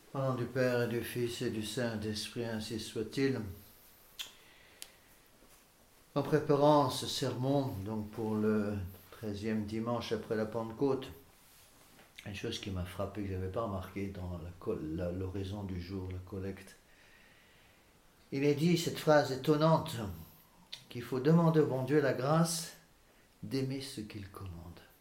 Au nom du Père et du Fils et du Saint-Esprit, ainsi soit-il. En préparant ce sermon, donc pour le 13e dimanche après la Pentecôte, une chose qui m'a frappé, que je n'avais pas remarqué dans l'oraison du jour, la collecte. Il est dit cette phrase étonnante qu'il faut demander au bon Dieu la grâce d'aimer ce qu'il commande.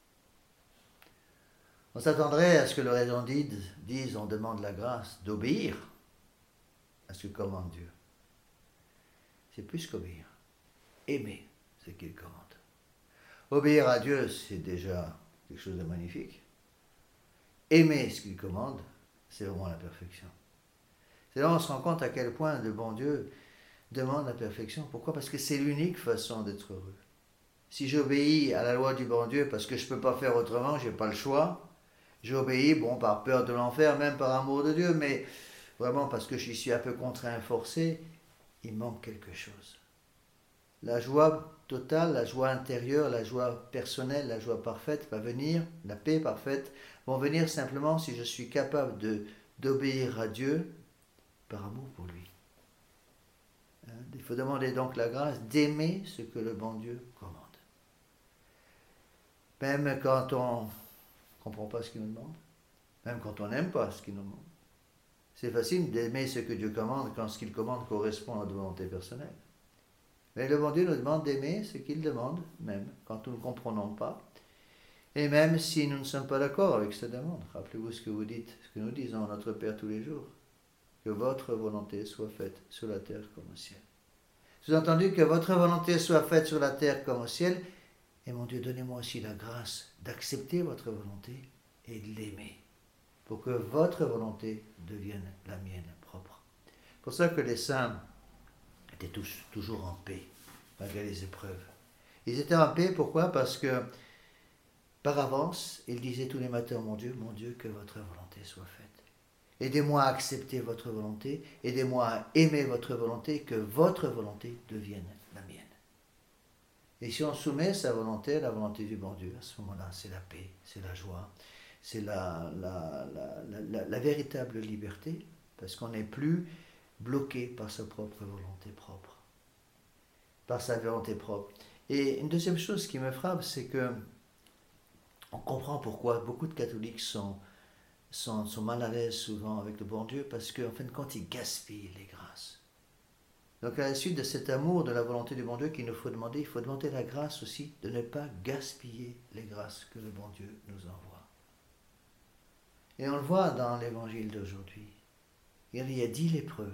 On s'attendrait à ce que l'oraison dise on demande la grâce d'obéir à ce que commande Dieu. C'est plus qu'obéir. Aimer ce qu'il commande. Obéir à Dieu, c'est déjà quelque chose de magnifique. Aimer ce qu'il commande, c'est vraiment la perfection. C'est là où on se rend compte à quel point le bon Dieu demande la perfection. Pourquoi? Parce que c'est l'unique façon d'être heureux. Si j'obéis à la loi du bon Dieu parce que je ne peux pas faire autrement, je n'ai pas le choix, j'obéis, par peur de l'enfer, même par amour de Dieu, mais vraiment parce que j'y suis un peu contraint, forcé, il manque quelque chose. La joie totale, la joie intérieure, la joie personnelle, la joie parfaite va venir, la paix parfaite, vont venir simplement si je suis capable d'obéir à Dieu par amour pour lui. Il faut demander donc la grâce d'aimer ce que le bon Dieu commande. Même quand on ne comprend pas ce qu'il nous demande, même quand on n'aime pas ce qu'il nous demande. C'est facile d'aimer ce que Dieu commande quand ce qu'il commande correspond à notre volonté personnelle. Mais le bon Dieu nous demande d'aimer ce qu'il demande, même quand nous ne comprenons pas, et même si nous ne sommes pas d'accord avec cette demande. Rappelez-vous ce que vous dites, ce que nous disons à notre Père tous les jours. Que votre volonté soit faite sur la terre comme au ciel. Sous-entendu que votre volonté soit faite sur la terre comme au ciel, et mon Dieu, donnez-moi aussi la grâce d'accepter votre volonté et de l'aimer, pour que votre volonté devienne la mienne propre. C'est pour ça que les saints étaient tous toujours en paix, malgré les épreuves. Ils étaient en paix, pourquoi? Parce que, par avance, ils disaient tous les matins, mon Dieu, que votre volonté soit faite. Aidez-moi à accepter votre volonté, aidez-moi à aimer votre volonté, que votre volonté devienne la mienne. Et si on soumet sa volonté à la volonté du bon Dieu, à ce moment-là, c'est la paix, c'est la joie, c'est la véritable liberté, parce qu'on n'est plus bloqué par sa propre volonté propre, par sa volonté propre. Et une deuxième chose qui me frappe, c'est que on comprend pourquoi beaucoup de catholiques sont mal à l'aise souvent avec le bon Dieu, parce qu'en fin de compte, ils gaspillent les grâces. Donc à la suite de cet amour de la volonté du bon Dieu qu'il nous faut demander, il faut demander la grâce aussi de ne pas gaspiller les grâces que le bon Dieu nous envoie. Et on le voit dans l'évangile d'aujourd'hui. Il y a 10 lépreux.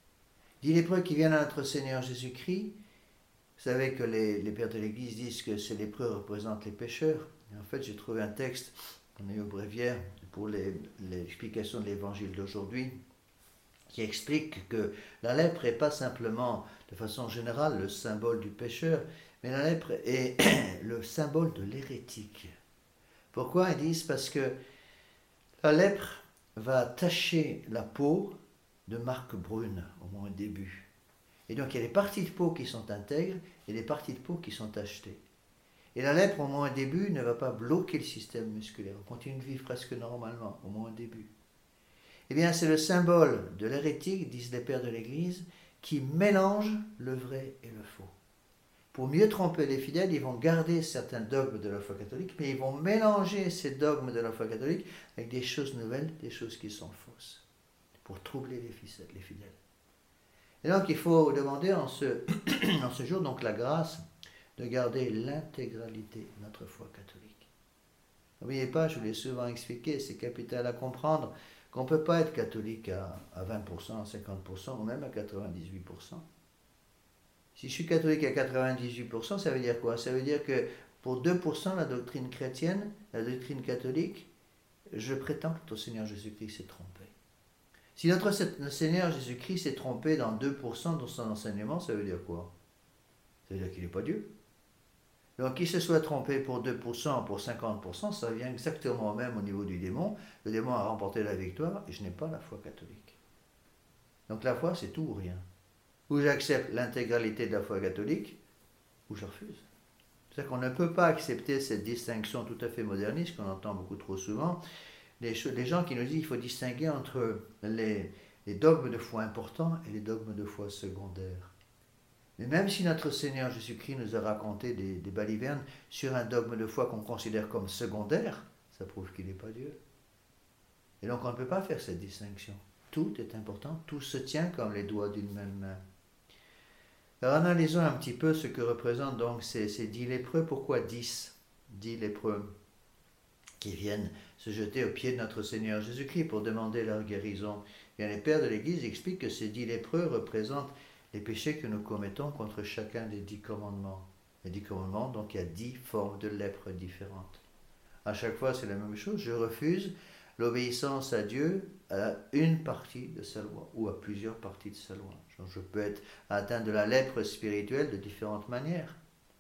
10 lépreux qui viennent à notre Seigneur Jésus-Christ. Vous savez que les pères de l'Église disent que ces lépreux représentent les pécheurs. Et en fait, j'ai trouvé un texte qu'on a eu au bréviaire pour l'explication de l'évangile d'aujourd'hui, qui explique que la lèpre n'est pas simplement, de façon générale, le symbole du pécheur, mais la lèpre est le symbole de l'hérétique. Pourquoi? Ils disent parce que la lèpre va tacher la peau de marques brunes au moins au début. Et donc il y a des parties de peau qui sont intègres et des parties de peau qui sont tachetées. Et la lèpre, au moins au début, ne va pas bloquer le système musculaire. On continue de vivre presque normalement, au moins au début. Eh bien, c'est le symbole de l'hérétique, disent les pères de l'Église, qui mélange le vrai et le faux. Pour mieux tromper les fidèles, ils vont garder certains dogmes de la foi catholique, mais ils vont mélanger ces dogmes de la foi catholique avec des choses nouvelles, des choses qui sont fausses, pour troubler les fidèles. Et donc, il faut demander en ce jour donc la grâce de garder l'intégralité de notre foi catholique. N'oubliez pas, je vous l'ai souvent expliqué, c'est capital à comprendre qu'on ne peut pas être catholique à 20%, à 50% ou même à 98%. Si je suis catholique à 98%, ça veut dire quoi? Ça veut dire que pour 2%, la doctrine chrétienne, la doctrine catholique, je prétends que notre Seigneur Jésus-Christ s'est trompé. Si notre Seigneur Jésus-Christ s'est trompé dans 2% de son enseignement, ça veut dire quoi? Ça veut dire qu'il n'est pas Dieu. Donc qu'il se soit trompé pour 2%, pour 50%, ça vient exactement au même au niveau du démon. Le démon a remporté la victoire et je n'ai pas la foi catholique. Donc la foi, c'est tout ou rien. Ou j'accepte l'intégralité de la foi catholique, ou je refuse. C'est-à-dire qu'on ne peut pas accepter cette distinction tout à fait moderniste qu'on entend beaucoup trop souvent. les gens qui nous disent qu'il faut distinguer entre les dogmes de foi importants et les dogmes de foi secondaires. Mais même si notre Seigneur Jésus-Christ nous a raconté des balivernes sur un dogme de foi qu'on considère comme secondaire, ça prouve qu'il n'est pas Dieu. Et donc on ne peut pas faire cette distinction. Tout est important, tout se tient comme les doigts d'une même main. Alors analysons un petit peu ce que représentent donc ces 10 lépreux. Pourquoi 10 lépreux qui viennent se jeter aux pieds de notre Seigneur Jésus-Christ pour demander leur guérison? Bien, les pères de l'Église expliquent que ces 10 lépreux représentent les péchés que nous commettons contre chacun des 10 commandements. Les 10 commandements, donc il y a 10 formes de lèpre différentes. À chaque fois, c'est la même chose. Je refuse l'obéissance à Dieu à une partie de sa loi ou à plusieurs parties de sa loi. Je peux être atteint de la lèpre spirituelle de différentes manières.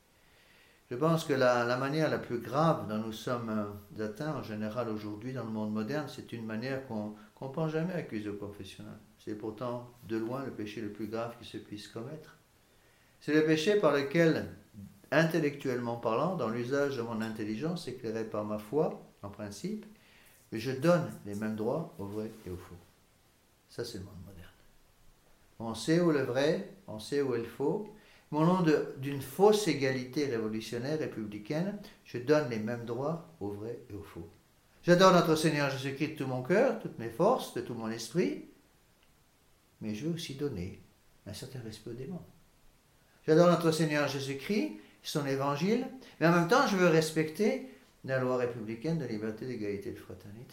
Je pense que la manière la plus grave dont nous sommes atteints en général aujourd'hui dans le monde moderne, c'est une manière qu'on ne pense jamais accuser au confessionnal. C'est pourtant de loin le péché le plus grave qui se puisse commettre. C'est le péché par lequel, intellectuellement parlant, dans l'usage de mon intelligence éclairée par ma foi, en principe, je donne les mêmes droits au vrai et au faux. Ça, c'est le monde moderne. On sait où est le vrai, on sait où est le faux. Mais au nom d'une fausse égalité révolutionnaire républicaine, je donne les mêmes droits au vrai et au faux. J'adore notre Seigneur Jésus-Christ de tout mon cœur, toutes mes forces, de tout mon esprit, mais je veux aussi donner un certain respect aux démons. J'adore notre Seigneur Jésus-Christ, son évangile, mais en même temps, je veux respecter la loi républicaine de liberté, d'égalité et de fraternité.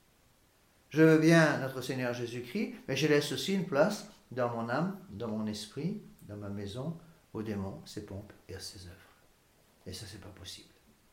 Je veux bien notre Seigneur Jésus-Christ, mais je laisse aussi une place dans mon âme, dans mon esprit, dans ma maison, aux démons, ses pompes et à ses œuvres. Et ça, c'est pas possible.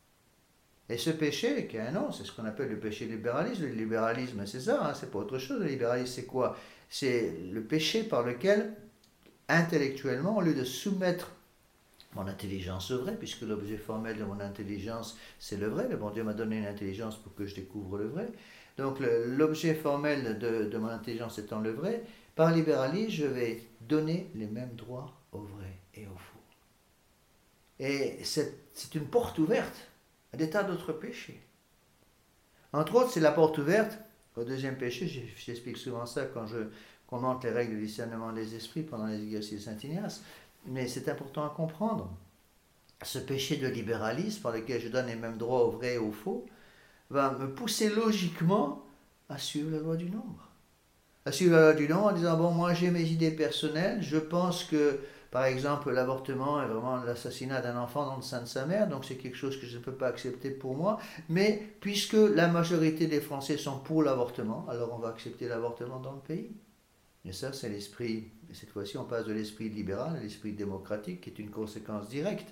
Et ce péché, qui a un nom, c'est ce qu'on appelle le péché libéralisme. Le libéralisme, c'est ça, hein, c'est pas autre chose. Le libéralisme, c'est quoi? C'est le péché par lequel, intellectuellement, au lieu de soumettre mon intelligence au vrai, puisque l'objet formel de mon intelligence, c'est le vrai. Le bon Dieu m'a donné une intelligence pour que je découvre le vrai. Donc l'objet formel de mon intelligence étant le vrai, par libéralisme, je vais donner les mêmes droits au vrai et au faux. Et c'est une porte ouverte à des tas d'autres péchés. Entre autres, c'est la porte ouverte au deuxième péché. J'explique souvent ça quand je commente les règles du discernement des esprits pendant les exercices de Saint-Ignace. Mais c'est important à comprendre. Ce péché de libéralisme par lequel je donne les mêmes droits au vrai et au faux va me pousser logiquement à suivre la loi du nombre. À suivre la loi du nombre en disant, bon, moi j'ai mes idées personnelles, je pense que, par exemple, l'avortement est vraiment l'assassinat d'un enfant dans le sein de sa mère, donc c'est quelque chose que je ne peux pas accepter pour moi, mais puisque la majorité des Français sont pour l'avortement, alors on va accepter l'avortement dans le pays. Et ça, c'est l'esprit, et cette fois-ci on passe de l'esprit libéral à l'esprit démocratique, qui est une conséquence directe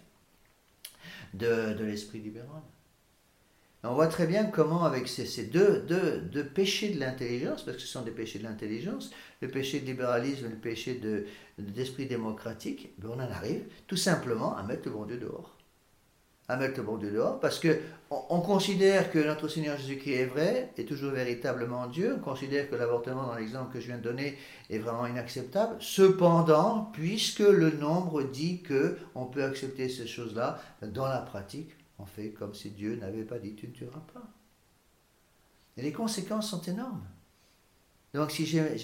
de l'esprit libéral. On voit très bien comment avec ces deux péchés de l'intelligence, parce que ce sont des péchés de l'intelligence, le péché de libéralisme et le péché d'esprit démocratique, on en arrive tout simplement à mettre le bon Dieu dehors. À mettre le bon Dieu dehors, parce qu'on considère que notre Seigneur Jésus-Christ est vrai, est toujours véritablement Dieu, on considère que l'avortement, dans l'exemple que je viens de donner, est vraiment inacceptable. Cependant, puisque le nombre dit qu'on peut accepter ces choses-là, dans la pratique, on fait comme si Dieu n'avait pas dit « tu ne tueras pas ». Et les conséquences sont énormes. Donc si j'ai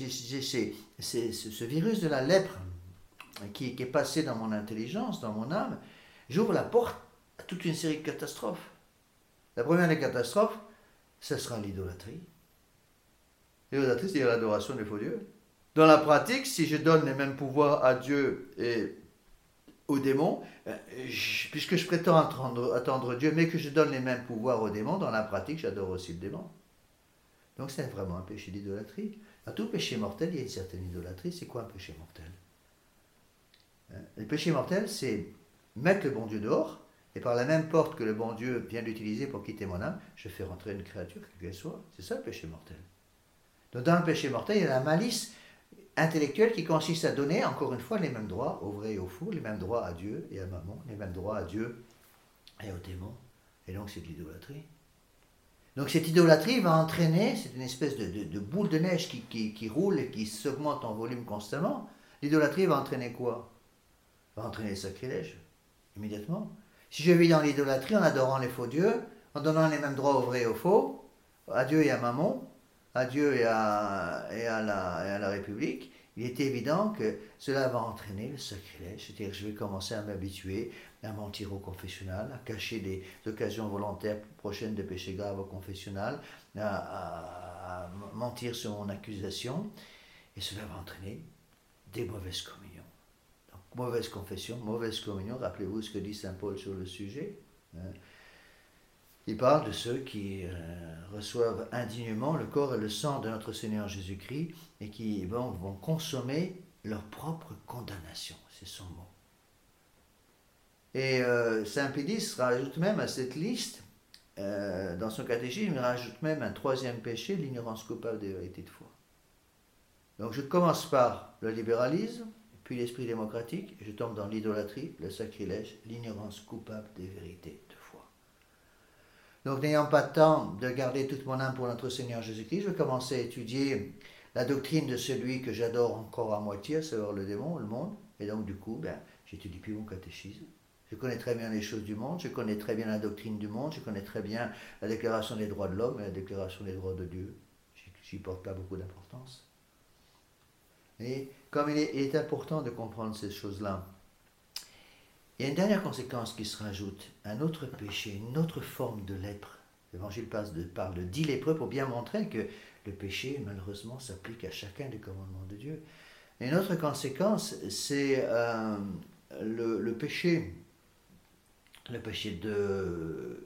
ce virus de la lèpre qui est passé dans mon intelligence, dans mon âme, j'ouvre la porte à toute une série de catastrophes. La première des catastrophes, ce sera l'idolâtrie. L'idolâtrie, c'est l'adoration des faux dieux. Dans la pratique, si je donne les mêmes pouvoirs à Dieu et aux démons, puisque je prétends attendre Dieu, mais que je donne les mêmes pouvoirs aux démons, dans la pratique, j'adore aussi le démon. Donc c'est vraiment un péché d'idolâtrie. Dans tout péché mortel, il y a une certaine idolâtrie. C'est quoi un péché mortel? Le péché mortel, c'est mettre le bon Dieu dehors, et par la même porte que le bon Dieu vient d'utiliser pour quitter mon âme, je fais rentrer une créature, quelle qu'elle soit. C'est ça le péché mortel. Donc dans le péché mortel, il y a la malice intellectuelle qui consiste à donner, encore une fois, les mêmes droits au vrai et au faux, les mêmes droits à Dieu et à maman, les mêmes droits à Dieu et aux démons. Et donc c'est de l'idolâtrie. Donc cette idolâtrie va entraîner, c'est une espèce de boule de neige qui roule et qui s'augmente en volume constamment. L'idolâtrie va entraîner quoi? Va entraîner le sacrilège, immédiatement. Si je vis dans l'idolâtrie en adorant les faux dieux, en donnant les mêmes droits aux vrais et aux faux, à Dieu et à Mammon, à Dieu et à la République, il est évident que cela va entraîner le sacrilège. C'est-à-dire que je vais commencer à m'habituer à mentir au confessionnal, à cacher des occasions volontaires prochaines de péché grave au confessionnal, à mentir sur mon accusation, et cela va entraîner des mauvaises communions. Donc, mauvaise confession, mauvaise communion, rappelez-vous ce que dit Saint Paul sur le sujet. Il parle de ceux qui reçoivent indignement le corps et le sang de notre Seigneur Jésus-Christ et qui vont consommer leur propre condamnation. C'est son mot. Et Saint Pédis rajoute même à cette liste, dans son catéchisme, il rajoute même un troisième péché, l'ignorance coupable des vérités de foi. Donc je commence par le libéralisme, puis l'esprit démocratique, et je tombe dans l'idolâtrie, le sacrilège, l'ignorance coupable des vérités de foi. Donc n'ayant pas de temps de garder toute mon âme pour notre Seigneur Jésus-Christ, je vais commencer à étudier la doctrine de celui que j'adore encore à moitié, à savoir le démon, le monde, et donc du coup, j'étudie plus mon catéchisme. Je connais très bien les choses du monde, je connais très bien la doctrine du monde, je connais très bien la déclaration des droits de l'homme et la déclaration des droits de Dieu. J'y porte pas beaucoup d'importance. Et comme il est important de comprendre ces choses-là, il y a une dernière conséquence qui se rajoute, un autre péché, une autre forme de lèpre. L'Évangile parle de 10 lépreux pour bien montrer que le péché, malheureusement, s'applique à chacun des commandements de Dieu. Et une autre conséquence, c'est le péché. Le péché de...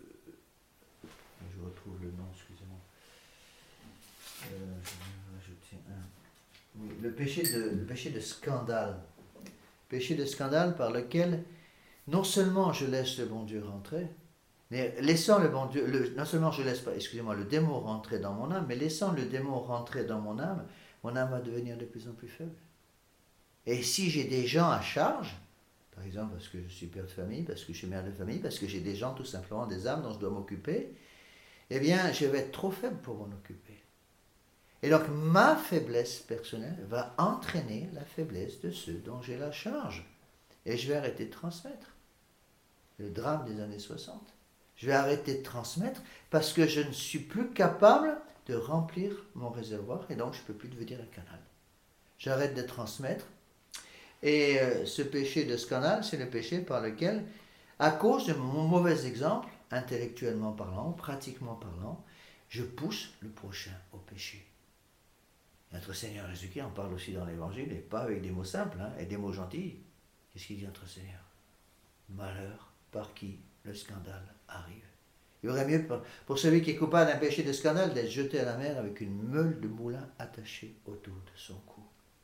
Je retrouve le nom, excusez-moi. Je vais rajouter un. Oui, le péché de scandale. Péché de scandale par lequel non seulement je laisse le bon Dieu rentrer, mais laissant le bon Dieu, non seulement je laisse pas, excusez-moi, le démon rentrer dans mon âme, mais laissant le démon rentrer dans mon âme va devenir de plus en plus faible. Et si j'ai des gens à charge, par exemple parce que je suis père de famille, parce que je suis mère de famille, parce que j'ai des gens tout simplement, des âmes dont je dois m'occuper, eh bien je vais être trop faible pour m'en occuper. Et donc ma faiblesse personnelle va entraîner la faiblesse de ceux dont j'ai la charge. Et je vais arrêter de transmettre. Le drame des années 60. Je vais arrêter de transmettre parce que je ne suis plus capable de remplir mon réservoir et donc je ne peux plus devenir un canal. J'arrête de transmettre. Et ce péché de scandale, c'est le péché par lequel, à cause de mon mauvais exemple, intellectuellement parlant, pratiquement parlant, je pousse le prochain au péché. Notre Seigneur Jésus-Christ en parle aussi dans l'Évangile, et pas avec des mots simples, et des mots gentils. Qu'est-ce qu'il dit notre Seigneur? Malheur par qui le scandale arrive. Il aurait mieux pour celui qui est coupable d'un péché de scandale d'être jeté à la mer avec une meule de moulin attachée autour de son cou.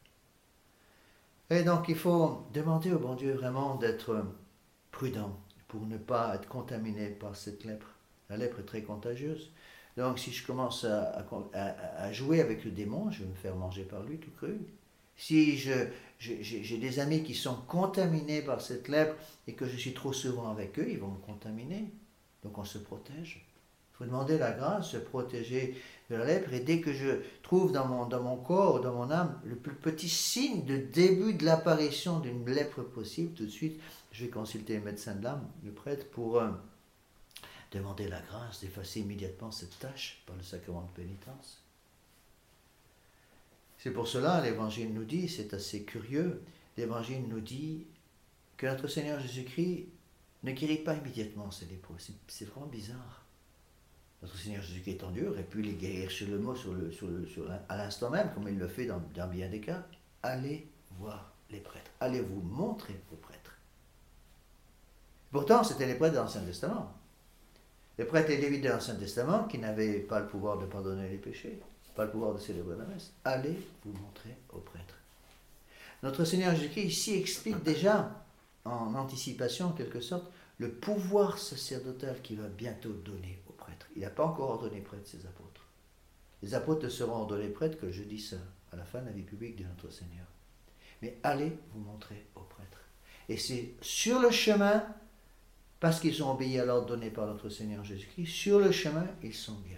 Et donc il faut demander au bon Dieu vraiment d'être prudent pour ne pas être contaminé par cette lèpre. La lèpre est très contagieuse. Donc si je commence à jouer avec le démon, je vais me faire manger par lui tout cru. Si j'ai des amis qui sont contaminés par cette lèpre et que je suis trop souvent avec eux, ils vont me contaminer. Donc on se protège. Il faut demander la grâce, se protéger de la lèpre. Et dès que je trouve dans mon corps, dans mon âme, le plus petit signe de début de l'apparition d'une lèpre possible, tout de suite, je vais consulter le médecin de l'âme, le prêtre, pour demander la grâce d'effacer immédiatement cette tâche par le sacrement de pénitence. C'est pour cela, l'Évangile nous dit, c'est assez curieux, l'Évangile nous dit que notre Seigneur Jésus-Christ ne guérit pas immédiatement ces lépreux. C'est vraiment bizarre. Notre Seigneur Jésus-Christ étant Dieu aurait pu les guérir sur le mot, à l'instant même, comme il le fait dans bien des cas. Allez voir les prêtres. Allez vous montrer aux prêtres. Pourtant, c'était les prêtres de l'Ancien Testament. Les prêtres et les lévites de l'Ancien Testament qui n'avaient pas le pouvoir de pardonner les péchés, pas le pouvoir de célébrer la messe. Allez vous montrer aux prêtres. Notre Seigneur Jésus-Christ ici explique déjà, en anticipation en quelque sorte, le pouvoir sacerdotal qu'il va bientôt donner aux prêtres. Il n'a pas encore ordonné prêtre ses apôtres. Les apôtres ne seront ordonnés prêtres que le jeudi saint, à la fin de la vie publique de notre Seigneur. Mais allez vous montrer aux prêtres. Et c'est sur le chemin, parce qu'ils ont obéi à l'ordre donné par notre Seigneur Jésus-Christ, sur le chemin, ils sont guéris.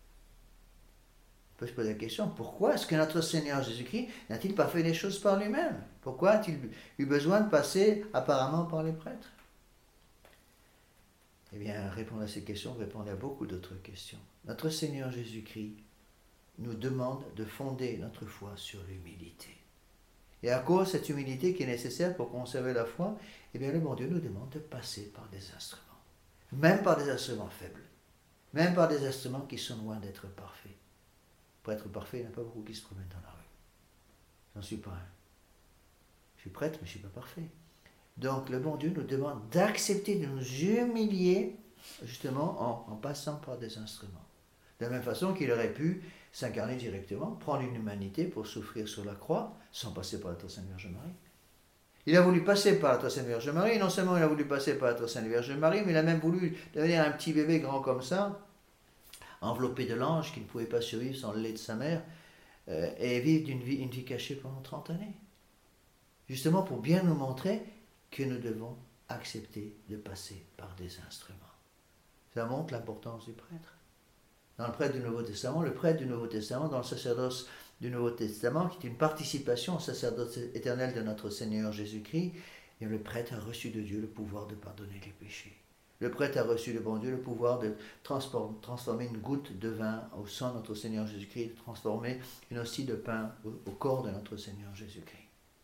On peut se poser la question, pourquoi est-ce que notre Seigneur Jésus-Christ n'a-t-il pas fait les choses par lui-même? Pourquoi a-t-il eu besoin de passer apparemment par les prêtres? Eh bien, répondre à ces questions, répondre à beaucoup d'autres questions. Notre Seigneur Jésus-Christ nous demande de fonder notre foi sur l'humilité. Et à cause de cette humilité qui est nécessaire pour conserver la foi, eh bien, le bon Dieu nous demande de passer par des instruments. Même par des instruments faibles. Même par des instruments qui sont loin d'être parfaits. Pour être parfait, il n'y en a pas beaucoup qui se promènent dans la rue. J'en suis pas un. Je suis prêtre, mais je ne suis pas parfait. Donc le bon Dieu nous demande d'accepter de nous humilier, justement en passant par des instruments. De la même façon qu'il aurait pu s'incarner directement, prendre une humanité pour souffrir sur la croix, sans passer par la Très Sainte Vierge Marie. Il a voulu passer par la Très Sainte Vierge Marie, non seulement il a voulu passer par la Très Sainte Vierge Marie, mais il a même voulu devenir un petit bébé grand comme ça, enveloppé de l'ange qui ne pouvait pas survivre sans le lait de sa mère, et vivre une vie cachée pendant 30 années. Justement pour bien nous montrer que nous devons accepter de passer par des instruments. Ça montre l'importance du prêtre. Dans le prêtre du Nouveau Testament, le prêtre du Nouveau Testament, dans le sacerdoce du Nouveau Testament, qui est une participation au sacerdoce éternel de notre Seigneur Jésus-Christ, et le prêtre a reçu de Dieu le pouvoir de pardonner les péchés. Le prêtre a reçu de bon Dieu le pouvoir de transformer une goutte de vin au sang de notre Seigneur Jésus-Christ, de transformer une hostie de pain au corps de notre Seigneur Jésus-Christ.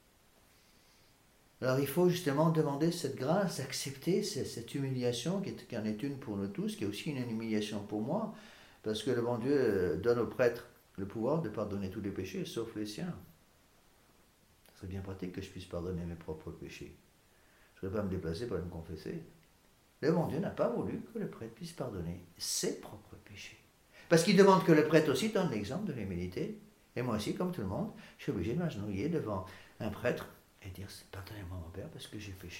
Alors il faut justement demander cette grâce, accepter cette humiliation qui en est une pour nous tous, qui est aussi une humiliation pour moi, parce que le bon Dieu donne au prêtre le pouvoir de pardonner tous les péchés, sauf les siens. Ce serait bien pratique que je puisse pardonner mes propres péchés. Je ne voudrais pas me déplacer pour aller me confesser. Le bon Dieu n'a pas voulu que le prêtre puisse pardonner ses propres péchés. Parce qu'il demande que le prêtre aussi donne l'exemple de l'humilité. Et moi aussi, comme tout le monde, je suis obligé de m'agenouiller devant un prêtre et dire « Pardonnez-moi mon Père parce que j'ai péché ».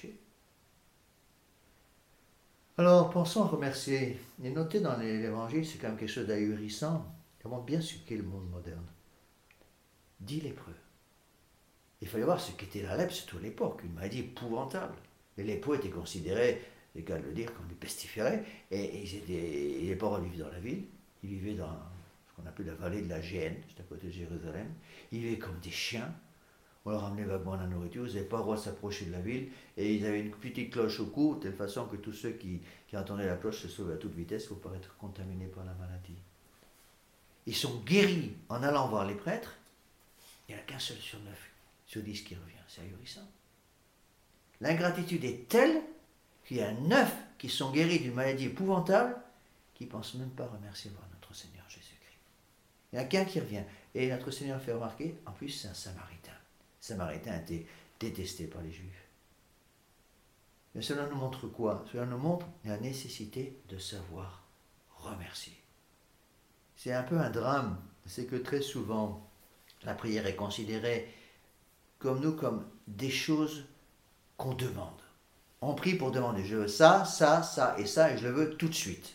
Alors, pensons à remercier. Et notez dans l'Évangile, c'est quand même quelque chose d'ahurissant. Ça montre bien ce qu'est le monde moderne. 10 lépreux. Il fallait voir ce qu'était la lèpre, surtout à l'époque, une maladie épouvantable. Les lépreux étaient considérés, c'est le cas de le dire, comme des pestiférés, et ils n'étaient pas droit de vivre dans la ville. Ils vivaient dans ce qu'on appelle la vallée de la Géhenne, juste à côté de Jérusalem. Ils vivaient comme des chiens. On leur ramenait vaguement la nourriture, ils n'avaient pas le droit de s'approcher de la ville, et ils avaient une petite cloche au cou, de telle façon que tous ceux qui entendaient la cloche se sauvaient à toute vitesse pour ne pas être contaminés par la maladie. Ils sont guéris en allant voir les prêtres, il n'y en a qu'un seul sur 9, sur 10 qui revient, c'est ahurissant. L'ingratitude est telle qu'il y a 9 qui sont guéris d'une maladie épouvantable, qui ne pensent même pas remercier notre Seigneur Jésus-Christ. Il n'y a qu'un qui revient, et notre Seigneur fait remarquer, en plus c'est un Samaritain. Samaritain était détesté par les Juifs. Mais cela nous montre quoi? Cela nous montre la nécessité de savoir remercier. C'est un peu un drame, c'est que très souvent, la prière est considérée comme des choses qu'on demande. On prie pour demander, je veux ça, ça, ça et ça, et je le veux tout de suite.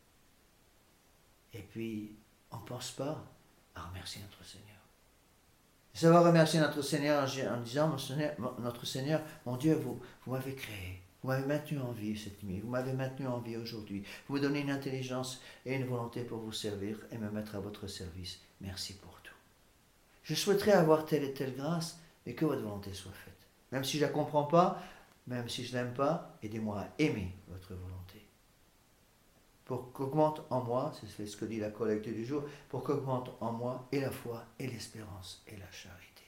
Et puis, on ne pense pas à remercier notre Seigneur. Savoir remercier notre Seigneur en disant, notre Seigneur, mon Dieu, vous m'avez créé, vous m'avez maintenu en vie cette nuit, vous m'avez maintenu en vie aujourd'hui, vous me donnez une intelligence et une volonté pour vous servir et me mettre à votre service. Merci pour tout. Je souhaiterais avoir telle et telle grâce, mais que votre volonté soit faite. Même si je ne la comprends pas, même si je ne l'aime pas, aidez-moi à aimer votre volonté. Pour qu'augmente en moi, c'est ce que dit la collecte du jour, pour qu'augmente en moi et la foi, et l'espérance, et la charité.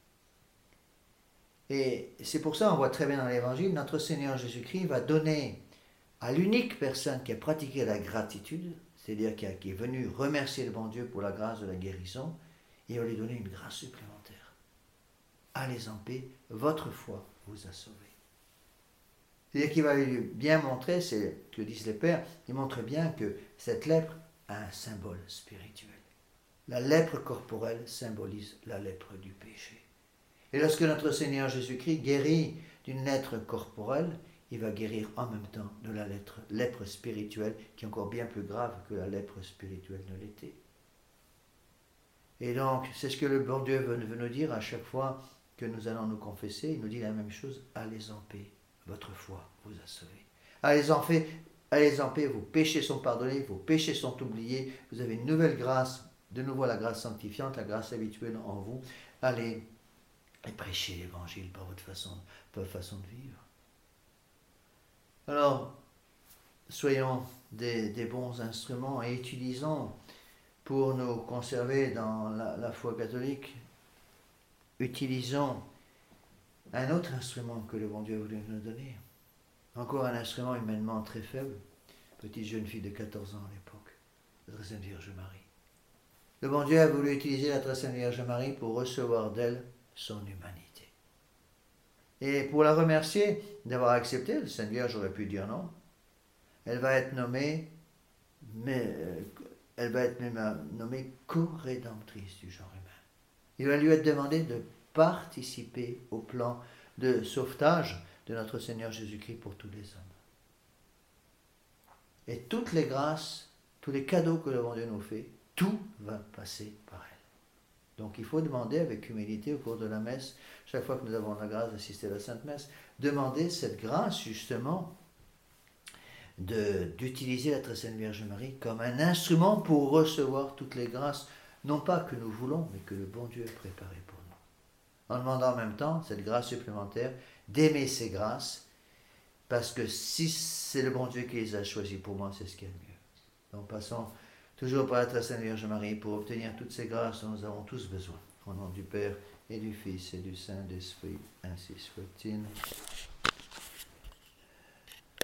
Et c'est pour ça, on voit très bien dans l'Évangile, notre Seigneur Jésus-Christ va donner à l'unique personne qui a pratiqué la gratitude, c'est-à-dire qui est venue remercier le bon Dieu pour la grâce de la guérison, il va lui donner une grâce supplémentaire. Allez en paix, votre foi vous a sauvé. C'est-à-dire qu'il va lui bien montrer, c'est ce que disent les pères, il montre bien que cette lèpre a un symbole spirituel. La lèpre corporelle symbolise la lèpre du péché. Et lorsque notre Seigneur Jésus-Christ guérit d'une lèpre corporelle, il va guérir en même temps de la lèpre spirituelle, qui est encore bien plus grave que la lèpre spirituelle ne l'était. Et donc, c'est ce que le bon Dieu veut nous dire à chaque fois que nous allons nous confesser. Il nous dit la même chose, allez en paix. Votre foi vous a sauvé. Allez en paix, vos péchés sont pardonnés, vos péchés sont oubliés, vous avez une nouvelle grâce, de nouveau la grâce sanctifiante, la grâce habituelle en vous. Allez et prêchez l'évangile par votre façon de vivre. Alors, soyons des bons instruments et utilisons pour nous conserver dans la foi catholique, utilisons un autre instrument que le bon Dieu a voulu nous donner. Encore un instrument humainement très faible, petite jeune fille de 14 ans à l'époque, la Très Sainte Vierge Marie. Le bon Dieu a voulu utiliser la Très Sainte Vierge Marie pour recevoir d'elle son humanité. Et pour la remercier d'avoir accepté, la Sainte Vierge aurait pu dire non. Elle va être nommée, nommée co-rédemptrice du genre humain. Il va lui être demandé de participer au plan de sauvetage de notre Seigneur Jésus-Christ pour tous les hommes. Et toutes les grâces, tous les cadeaux que le bon Dieu nous fait, tout va passer par elle. Donc il faut demander avec humilité au cours de la messe, chaque fois que nous avons la grâce d'assister à la Sainte Messe, demander cette grâce justement d'utiliser la Très Sainte Vierge Marie comme un instrument pour recevoir toutes les grâces, non pas que nous voulons, mais que le bon Dieu a préparées pour nous. En demandant en même temps cette grâce supplémentaire, d'aimer ces grâces, parce que si c'est le bon Dieu qui les a choisis pour moi, c'est ce qu'il y a de mieux. Donc passons toujours par la Très Sainte Vierge Marie pour obtenir toutes ces grâces dont nous avons tous besoin. Au nom du Père et du Fils et du Saint-Esprit, ainsi soit-il.